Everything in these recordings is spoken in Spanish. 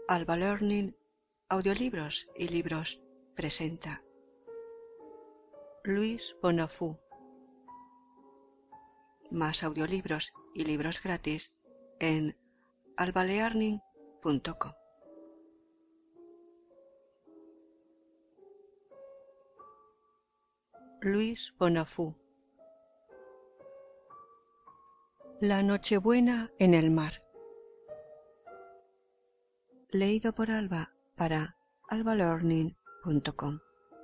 Alba Learning, Audiolibros y Libros presenta Louise Bonafoux. Más audiolibros y libros gratis en albalearning.com. Louise Bonafoux. La Nochebuena en el mar. Leído por Alba para albalearning.com.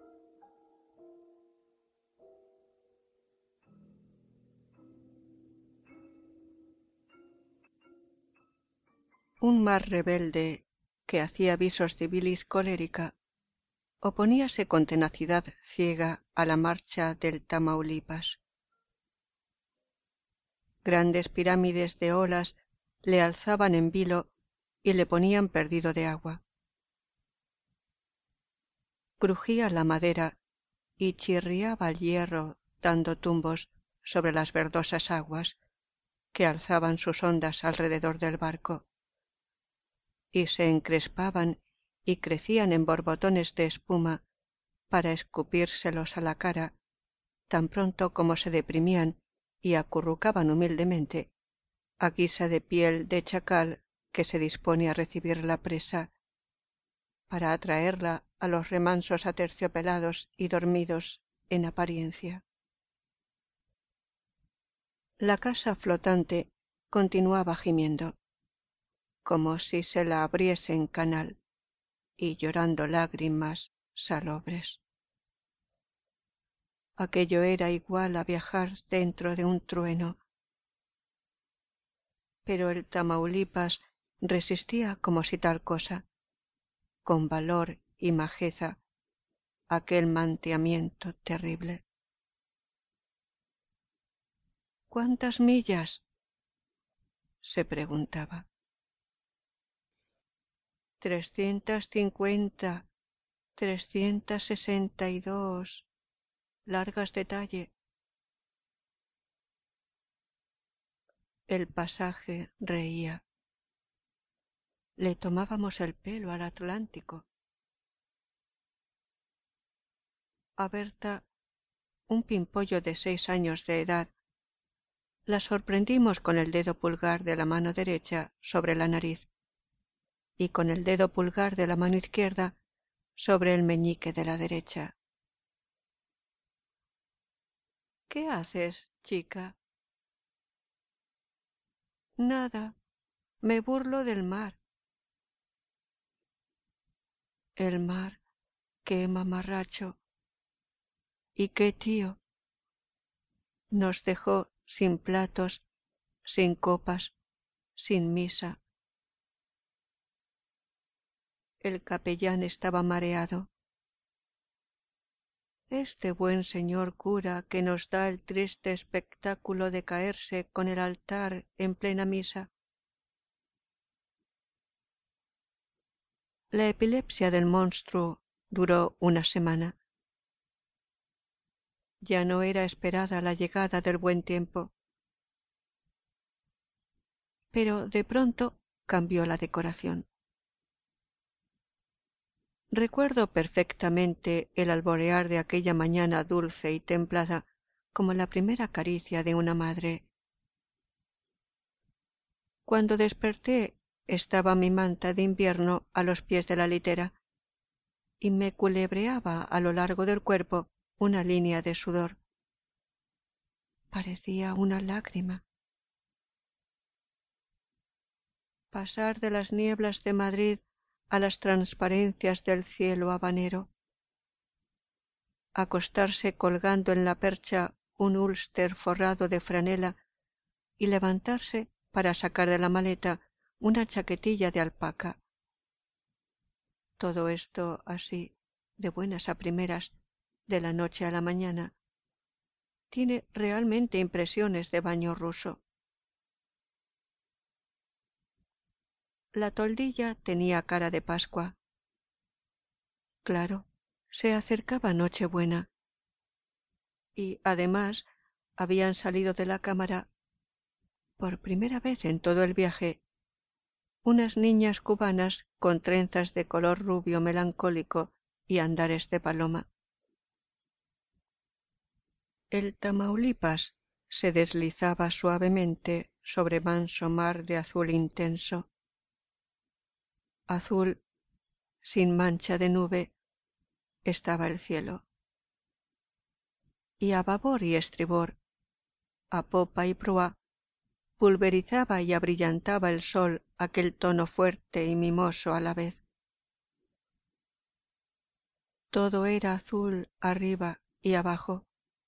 Un mar rebelde que hacía visos de bilis colérica oponíase con tenacidad ciega a la marcha del Tamaulipas. Grandes pirámides de olas le alzaban en vilo y le ponían perdido de agua. Crujía la madera y chirriaba el hierro dando tumbos sobre las verdosas aguas que alzaban sus ondas alrededor del barco, y se encrespaban y crecían en borbotones de espuma para escupírselos a la cara tan pronto como se deprimían y acurrucaban humildemente a guisa de piel de chacal que se dispone a recibir la presa para atraerla a los remansos aterciopelados y dormidos en apariencia. La casa flotante continuaba gimiendo, como si se la abriese en canal, y llorando lágrimas salobres. Aquello era igual a viajar dentro de un trueno. Pero el Tamaulipas resistía como si tal cosa, con valor y majeza, aquel manteamiento terrible. ¿Cuántas millas?, se preguntaba. 350, 362, largas de talle. El pasaje reía. Le tomábamos el pelo al Atlántico. A Berta, un pimpollo de 6 años de edad, la sorprendimos con el dedo pulgar de la mano derecha sobre la nariz y con el dedo pulgar de la mano izquierda sobre el meñique de la derecha. ¿Qué haces, chica? Nada, me burlo del mar. El mar, qué mamarracho. ¿Y qué tío? Nos dejó sin platos, sin copas, sin misa. El capellán estaba mareado. Este buen señor cura que nos da el triste espectáculo de caerse con el altar en plena misa. La epilepsia del monstruo duró una semana. Ya no era esperada la llegada del buen tiempo. Pero de pronto cambió la decoración. Recuerdo perfectamente el alborear de aquella mañana dulce y templada como la primera caricia de una madre. Cuando desperté estaba mi manta de invierno a los pies de la litera y me culebreaba a lo largo del cuerpo una línea de sudor. Parecía una lágrima. Pasar de las nieblas de Madrid a las transparencias del cielo habanero. Acostarse colgando en la percha un úlster forrado de franela y levantarse para sacar de la maleta una chaquetilla de alpaca. Todo esto así, de buenas a primeras, de la noche a la mañana, tiene realmente impresiones de baño ruso. La toldilla tenía cara de Pascua. Claro, se acercaba Nochebuena. Y, además, habían salido de la cámara, por primera vez en todo el viaje, unas niñas cubanas con trenzas de color rubio melancólico y andares de paloma. El Tamaulipas se deslizaba suavemente sobre manso mar de azul intenso. Azul, sin mancha de nube, estaba el cielo. Y a babor y estribor, a popa y proa, pulverizaba y abrillantaba el sol aquel tono fuerte y mimoso a la vez. Todo era azul arriba y abajo.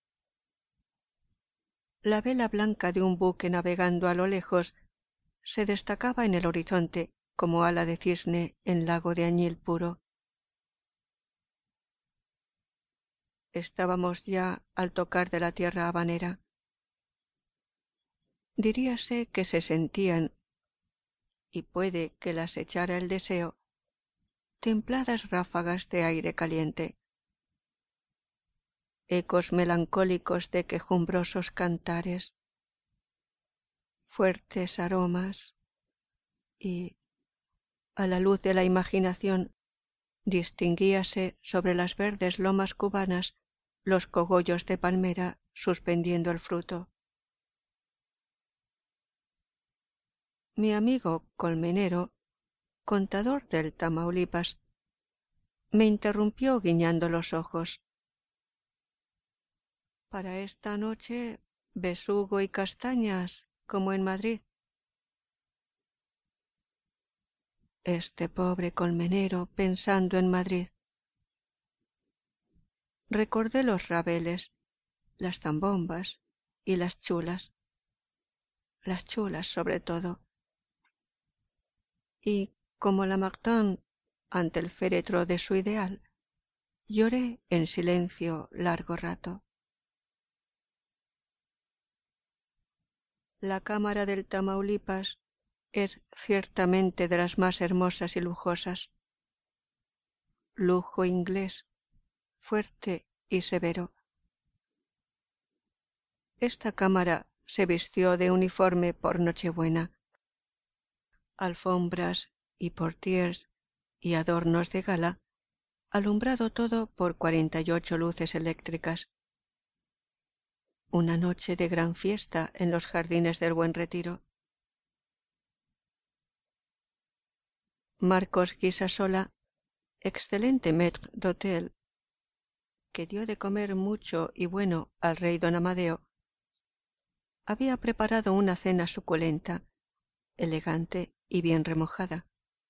La vela blanca de un buque navegando a lo lejos se destacaba en el horizonte como ala de cisne en lago de añil puro. Estábamos ya al tocar de la tierra habanera. Diríase que se sentían, y puede que las echara el deseo, templadas ráfagas de aire caliente, ecos melancólicos de quejumbrosos cantares, fuertes aromas, y, a la luz de la imaginación, distinguíase sobre las verdes lomas cubanas los cogollos de palmera suspendiendo el fruto. Mi amigo colmenero, contador del Tamaulipas, me interrumpió guiñando los ojos. Para esta noche, besugo y castañas, como en Madrid. Este pobre colmenero pensando en Madrid. Recordé los rabeles, las zambombas y las chulas sobre todo. Y como Lamartine ante el féretro de su ideal, lloré en silencio largo rato. La cámara del Tamaulipas es ciertamente de las más hermosas y lujosas. Lujo inglés, fuerte y severo. Esta cámara se vistió de uniforme por Nochebuena. Alfombras y portiers y adornos de gala, alumbrado todo por 48 luces eléctricas. Una noche de gran fiesta en los jardines del Buen Retiro. Marcos Guisasola, excelente maître d'hôtel, que dio de comer mucho y bueno al rey don Amadeo, había preparado una cena suculenta, elegante y bien remojada.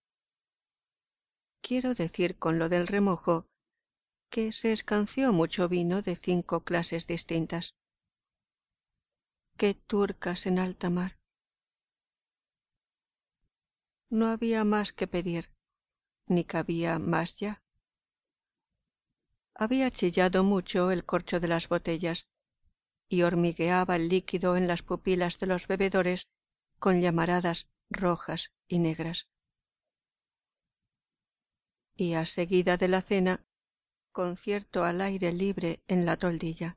Quiero decir con lo del remojo que se escanció mucho vino de 5 clases distintas. ¡Qué turcas en alta mar! No había más que pedir, ni cabía más ya. Había chillado mucho el corcho de las botellas y hormigueaba el líquido en las pupilas de los bebedores con llamaradas rojas y negras. Y a seguida de la cena, concierto al aire libre en la toldilla.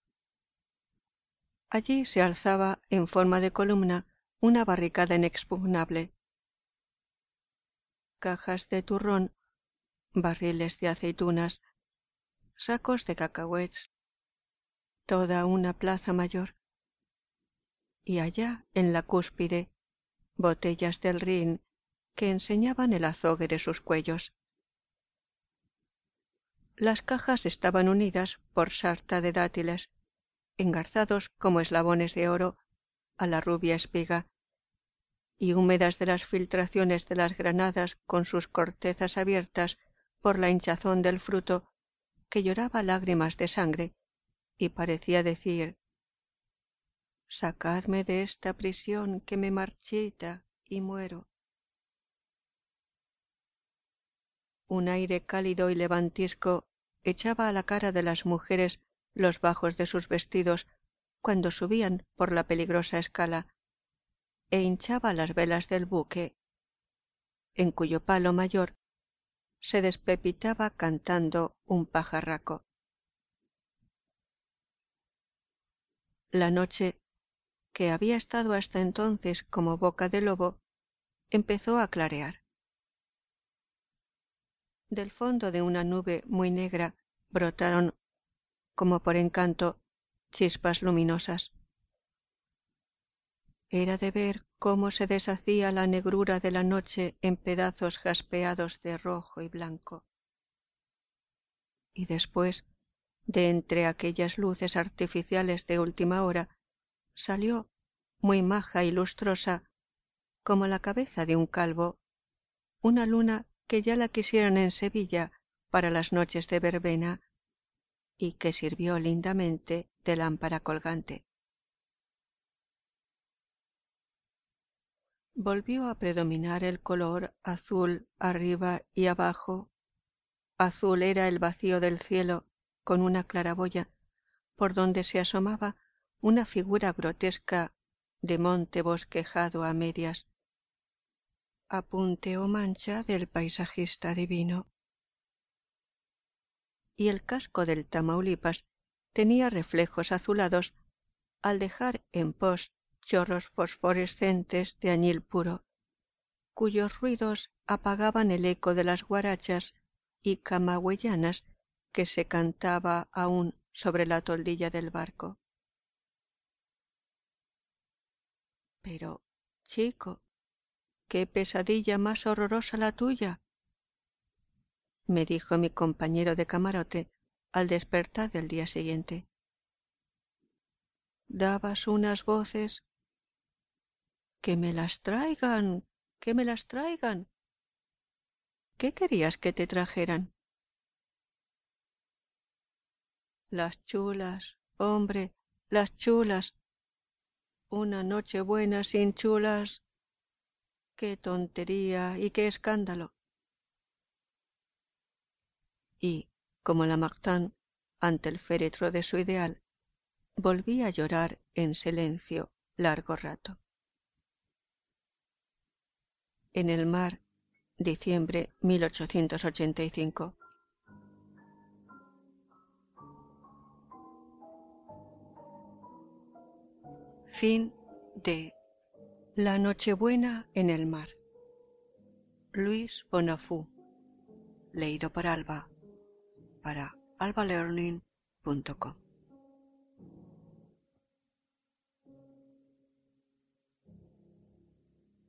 Allí se alzaba en forma de columna una barricada inexpugnable. Cajas de turrón, barriles de aceitunas, sacos de cacahuets, toda una plaza mayor. Y allá, en la cúspide, botellas del Rin que enseñaban el azogue de sus cuellos. Las cajas estaban unidas por sarta de dátiles, engarzados como eslabones de oro a la rubia espiga, y húmedas de las filtraciones de las granadas con sus cortezas abiertas por la hinchazón del fruto, que lloraba lágrimas de sangre y parecía decir: «Sacadme de esta prisión que me marchita y muero». Un aire cálido y levantisco echaba a la cara de las mujeres los bajos de sus vestidos cuando subían por la peligrosa escala, e hinchaba las velas del buque, en cuyo palo mayor se despepitaba cantando un pajarraco. La noche, que había estado hasta entonces como boca de lobo, empezó a clarear. Del fondo de una nube muy negra brotaron, como por encanto, chispas luminosas. Era de ver cómo se deshacía la negrura de la noche en pedazos jaspeados de rojo y blanco. Y después, de entre aquellas luces artificiales de última hora, salió, muy maja y lustrosa, como la cabeza de un calvo, una luna que ya la quisieran en Sevilla para las noches de verbena y que sirvió lindamente de lámpara colgante. Volvió a predominar el color azul arriba y abajo. Azul era el vacío del cielo con una claraboya por donde se asomaba una figura grotesca de monte bosquejado a medias, apunte o mancha del paisajista divino. Y el casco del Tamaulipas tenía reflejos azulados al dejar en pos chorros fosforescentes de añil puro, cuyos ruidos apagaban el eco de las guarachas y camagüeyanas que se cantaba aún sobre la toldilla del barco. Pero, chico, qué pesadilla más horrorosa la tuya, me dijo mi compañero de camarote al despertar del día siguiente. Dabas unas voces. ¡Que me las traigan! ¡Que me las traigan! ¿Qué querías que te trajeran? Las chulas, hombre, las chulas. Una noche buena sin chulas. ¡Qué tontería y qué escándalo! Y, como Lamartine, ante el féretro de su ideal, volví a llorar en silencio largo rato. En el mar, diciembre 1885. Fin de La Nochebuena en el mar. Luis Bonafú. Leído por Alba para albalearning.com.